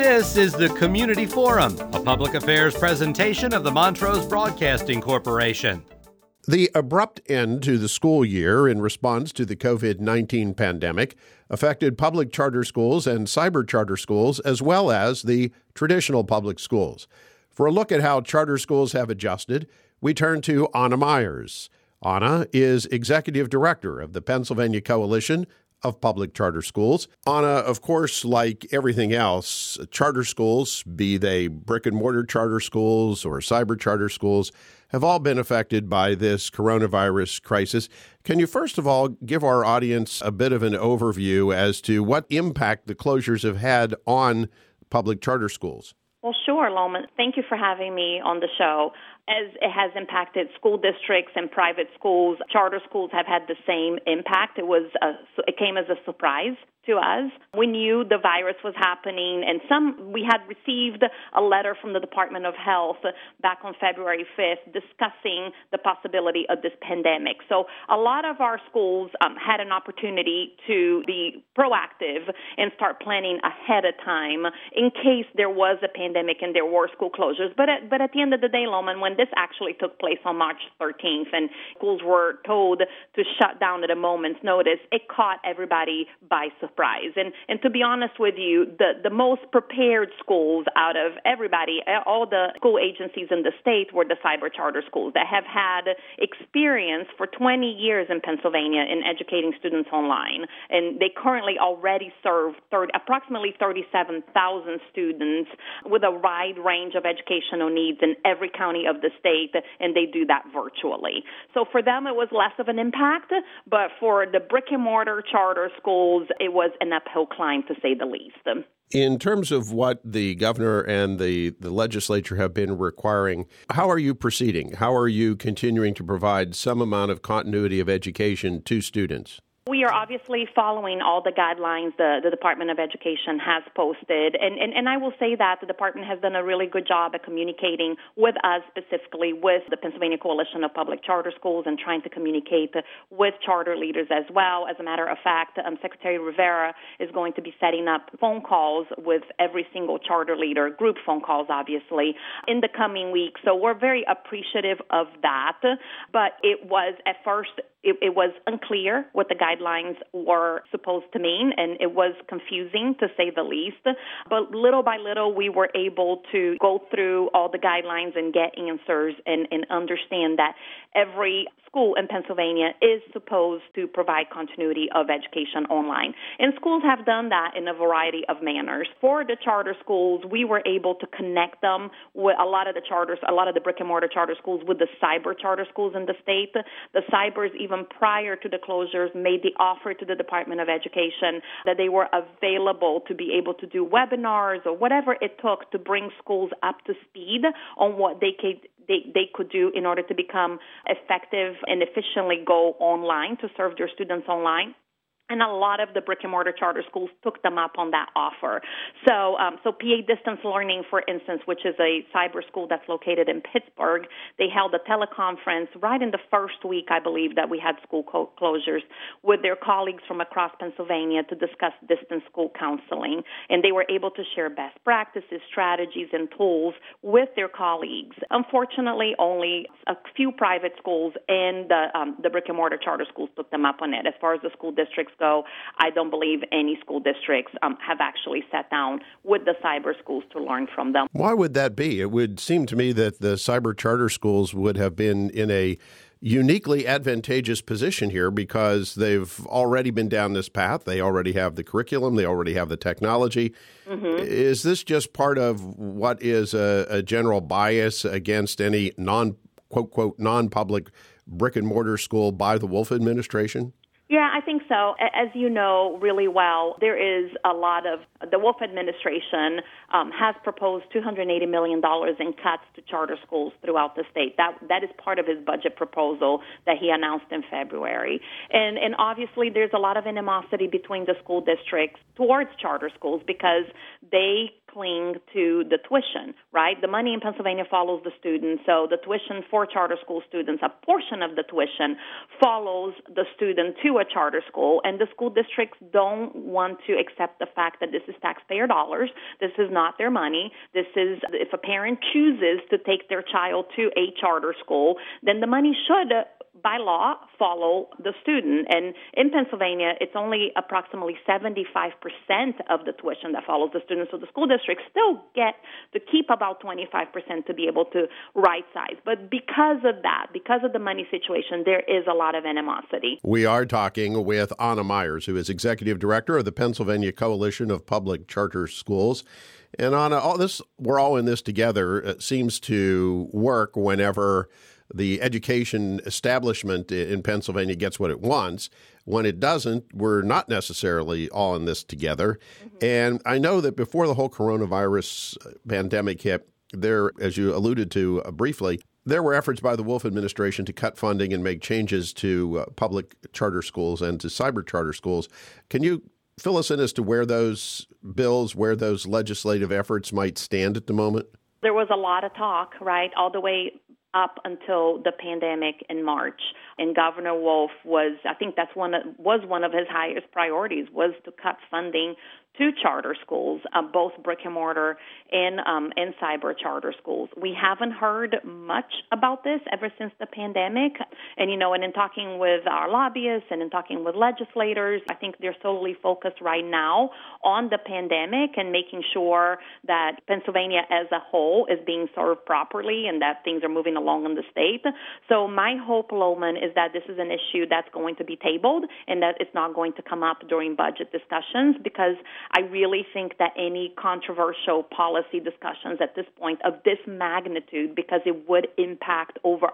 This is the Community Forum, a public affairs presentation of the Montrose Broadcasting Corporation. The abrupt end to the school year in response to the COVID-19 pandemic affected public charter schools and cyber charter schools, as well as the traditional public schools. For a look at how charter schools have adjusted, we turn to Anna Myers. Anna is Executive Director of the Pennsylvania Coalition of Public Charter Schools. Anna, of course, like everything else, charter schools, be they brick-and-mortar charter schools or cyber charter schools, have all been affected by this coronavirus crisis. Can you first of all give our audience a bit of an overview as to what impact the closures have had on public charter schools? Well, sure, Loman. Thank you for having me on the show. As it has impacted school districts and private schools, charter schools have had the same impact. It came as a surprise to us. We knew the virus was happening, and we had received a letter from the Department of Health back on February 5th discussing the possibility of this pandemic. So a lot of our schools had an opportunity to be proactive and start planning ahead of time in case there was a pandemic and there were school closures. But at the end of the day, Loman, when this actually took place on March 13th and schools were told to shut down at a moment's notice, it caught everybody by surprise. And to be honest with you, the most prepared schools out of everybody, all the school agencies in the state, were the cyber charter schools that have had experience for 20 years in Pennsylvania in educating students online. And they currently already serve approximately 37,000 students with a wide range of educational needs in every county of the state, and they do that virtually. So for them, it was less of an impact, but for the brick-and-mortar charter schools, it was an uphill climb, to say the least. In terms of what the governor and the legislature have been requiring, how are you proceeding? How are you continuing to provide some amount of continuity of education to students? We are obviously following all the guidelines the Department of Education has posted, and I will say that the department has done a really good job at communicating with us, specifically with the Pennsylvania Coalition of Public Charter Schools, and trying to communicate with charter leaders as well. As a matter of fact, Secretary Rivera is going to be setting up phone calls with every single charter leader, group phone calls, obviously, in the coming weeks. So we're very appreciative of that, but it was at first it was unclear what the guidelines were supposed to mean, and it was confusing, to say the least. But little by little, we were able to go through all the guidelines and get answers and understand that every school in Pennsylvania is supposed to provide continuity of education online. And schools have done that in a variety of manners. For the charter schools, we were able to connect them with a lot of the brick-and-mortar charter schools with the cyber charter schools in the state. The cybers, even prior to the closures, made the offer to the Department of Education that they were available to be able to do webinars or whatever it took to bring schools up to speed on what they could do in order to become effective and efficiently go online to serve their students online. And a lot of the brick-and-mortar charter schools took them up on that offer. So PA Distance Learning, for instance, which is a cyber school that's located in Pittsburgh, they held a teleconference right in the first week, I believe, that we had school closures with their colleagues from across Pennsylvania to discuss distance school counseling. And they were able to share best practices, strategies, and tools with their colleagues. Unfortunately, only a few private schools and the brick-and-mortar charter schools took them up on it. As far as the school districts go, I don't believe any school districts have actually sat down with the cyber schools to learn from them. Why would that be? It would seem to me that the cyber charter schools would have been in a uniquely advantageous position here because they've already been down this path. They already have the curriculum. They already have the technology. Mm-hmm. Is this just part of what is a general bias against any non-quote non-public brick-and-mortar school by the Wolf administration? Yeah, I think so. As you know really well, there is a lot of the Wolf administration has proposed $280 million in cuts to charter schools throughout the state. That is part of his budget proposal that he announced in February. And obviously there's a lot of animosity between the school districts towards charter schools because they cling to the tuition, right? The money in Pennsylvania follows the student, so the tuition for charter school students, a portion of the tuition follows the student to a charter charter school, and the school districts don't want to accept the fact that this is taxpayer dollars. This is not their money. This is, if a parent chooses to take their child to a charter school, then the money should, by law, follow the student. And in Pennsylvania, it's only approximately 75% of the tuition that follows the student. So the school districts still get to keep about 25% to be able to right size. But because of that, because of the money situation, there is a lot of animosity. We are talking with Anna Myers, who is Executive Director of the Pennsylvania Coalition of Public Charter Schools. And Anna, we're all in this together. It seems to work whenever the education establishment in Pennsylvania gets what it wants. When it doesn't, we're not necessarily all in this together. Mm-hmm. And I know that before the whole coronavirus pandemic hit, there, as you alluded to briefly, there were efforts by the Wolf administration to cut funding and make changes to public charter schools and to cyber charter schools. Can you fill us in as to where those bills, where those legislative efforts might stand at the moment? There was a lot of talk, right, all the way up until the pandemic in March. And Governor Wolf was one of his highest priorities, was to cut funding to charter schools, both brick and mortar and cyber charter schools. We haven't heard much about this ever since the pandemic. And, and in talking with our lobbyists and in talking with legislators, I think they're solely focused right now on the pandemic and making sure that Pennsylvania as a whole is being served properly and that things are moving along in the state. So my hope, Loman, is that this is an issue that's going to be tabled and that it's not going to come up during budget discussions, because I really think that any controversial policy discussions at this point of this magnitude, because it would impact over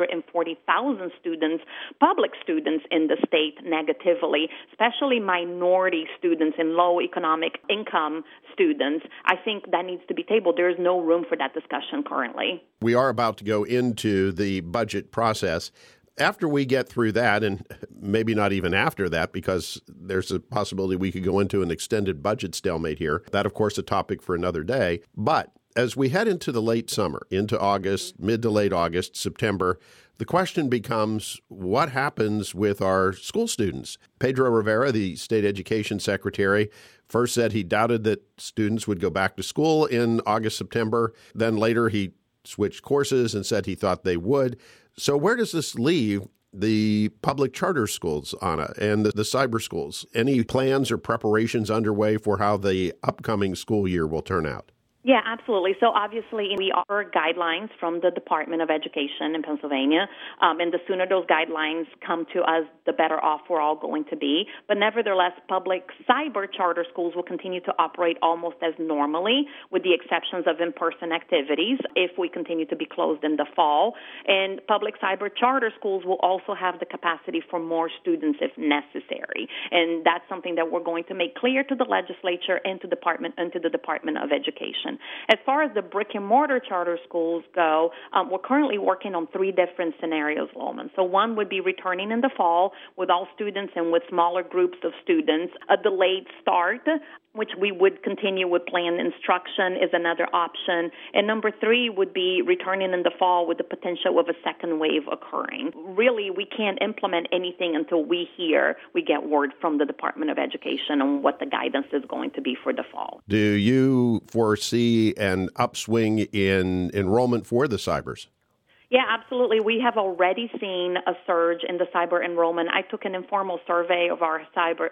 140,000 students, public students in the state negatively, especially minority students and low economic income students, I think that needs to be tabled. There is no room for that discussion currently. We are about to go into the budget process. After we get through that, and maybe not even after that, because there's a possibility we could go into an extended budget stalemate here. That, of course, a topic for another day. But as we head into the late summer, into August, mid to late August, September, the question becomes, what happens with our school students? Pedro Rivera, the state education secretary, first said he doubted that students would go back to school in August, September. Then later he switched courses and said he thought they would. So where does this leave the public charter schools, Anna, and the cyber schools? Any plans or preparations underway for how the upcoming school year will turn out? Yeah, absolutely. So obviously we offer guidelines from the Department of Education in Pennsylvania, and the sooner those guidelines come to us, the better off we're all going to be. But nevertheless, public cyber charter schools will continue to operate almost as normally, with the exceptions of in-person activities if we continue to be closed in the fall. And public cyber charter schools will also have the capacity for more students if necessary. And that's something that we're going to make clear to the legislature and to the Department of Education. As far as the brick-and-mortar charter schools go, we're currently working on 3 different scenarios, Loman. So one would be returning in the fall with all students and with smaller groups of students. A delayed start, which we would continue with planned instruction, is another option. And number 3 would be returning in the fall with the potential of a second wave occurring. Really, we can't implement anything until we get word from the Department of Education on what the guidance is going to be for the fall. Do you foresee an upswing in enrollment for the cybers? Yeah, absolutely. We have already seen a surge in the cyber enrollment. I took an informal survey of our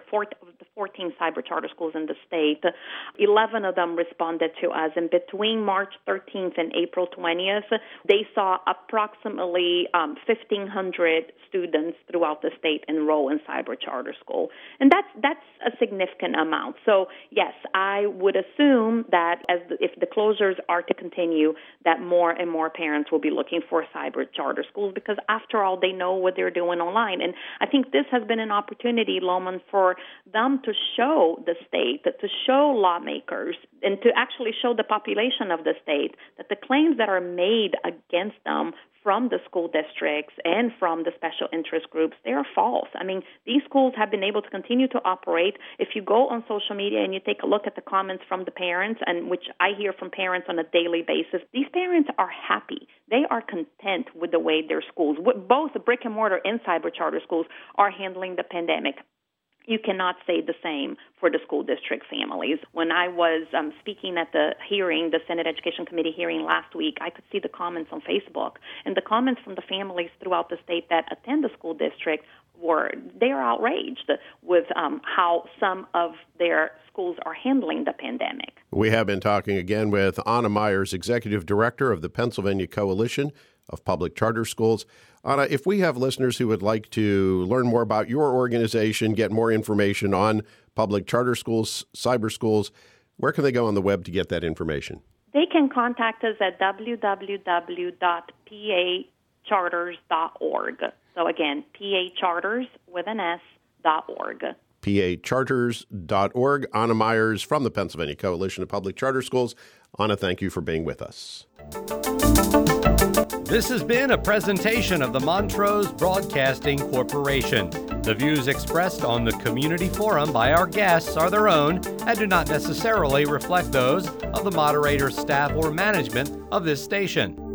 14 cyber charter schools in the state. 11 of them responded to us, and between March 13th and April 20th, they saw approximately 1,500 students throughout the state enroll in cyber charter school, and that's a significant amount. So yes, I would assume that if the closures are to continue, that more and more parents will be looking for cyber charter schools, because after all, they know what they're doing online. And I think this has been an opportunity, Loman, for them to show the state, to show lawmakers, and to actually show the population of the state that the claims that are made against them from the school districts and from the special interest groups, they are false. I mean, these schools have been able to continue to operate. If you go on social media and you take a look at the comments from the parents, and which I hear from parents on a daily basis, these parents are happy. They are content with the way their schools, both the brick and mortar and cyber charter schools, are handling the pandemic. You cannot say the same for the school district families. When I was speaking at the hearing, the Senate Education Committee hearing last week, I could see the comments on Facebook. And the comments from the families throughout the state that attend the school district they're outraged with how some of their schools are handling the pandemic. We have been talking again with Anna Myers, Executive Director of the Pennsylvania Coalition of Public Charter Schools. Anna, if we have listeners who would like to learn more about your organization, get more information on public charter schools, cyber schools, where can they go on the web to get that information? They can contact us at www.pacharters.org. So again, pacharters.org. pacharters.org. Anna Myers from the Pennsylvania Coalition of Public Charter Schools. Anna, thank you for being with us. This has been a presentation of the Montrose Broadcasting Corporation. The views expressed on the community forum by our guests are their own and do not necessarily reflect those of the moderator, staff, or management of this station.